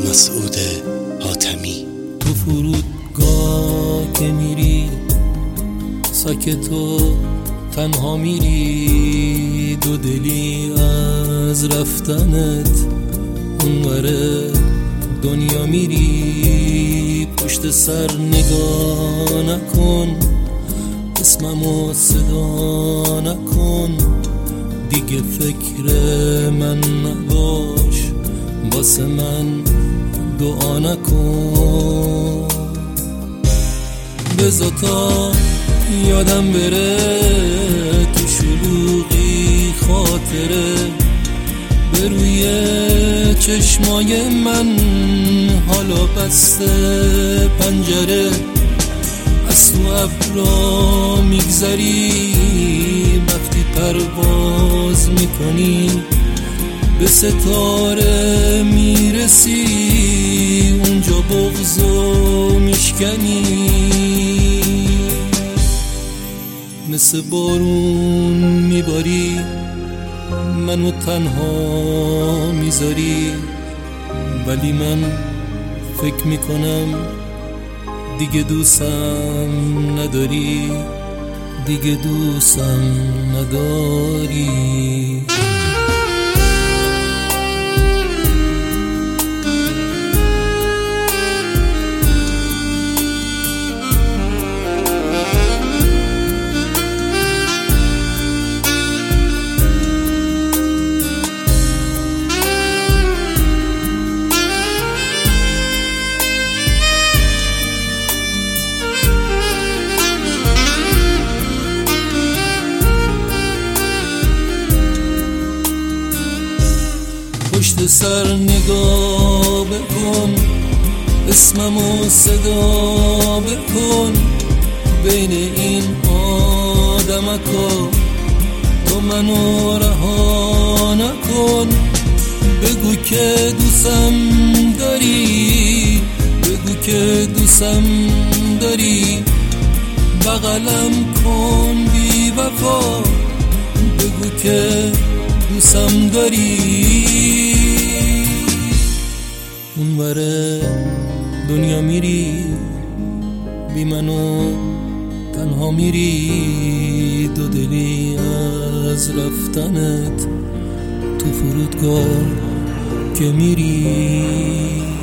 مسعود حاتمی. تو فرودگاه که میری ساکت و تنها میری، دو دلی از رفتنت اونور دنیا میری. پشت سر نگاه نکن، اسممو صدا نکن، دیگه فکر من نباش، واسه من دعا نکن. بذار تا یادم بره تو شلوغی خاطره، به روی چشمای من حالا بسته پنجره. از تو ابرا میگذری وقتی پرواز میکنی، به ستاره میرسی اونجا بغضو میشکنی. مثل بارون میباری منو تنها میذاری، ولی من فکر میکنم دیگه دوستم نداری، دیگه دوستم نداری. پشت سر نگاه بکن، اسممو صدا بکن، بین این آدمکا تو منو رها نکن. بگو که دوستم داری، بگو که دوستم داری، بغلم کن بی وفا، بگو که دوستم داری. اونور دنیا میری بی منو تنها میری، دو دلی از رفتنت تو فرودگاه که میری.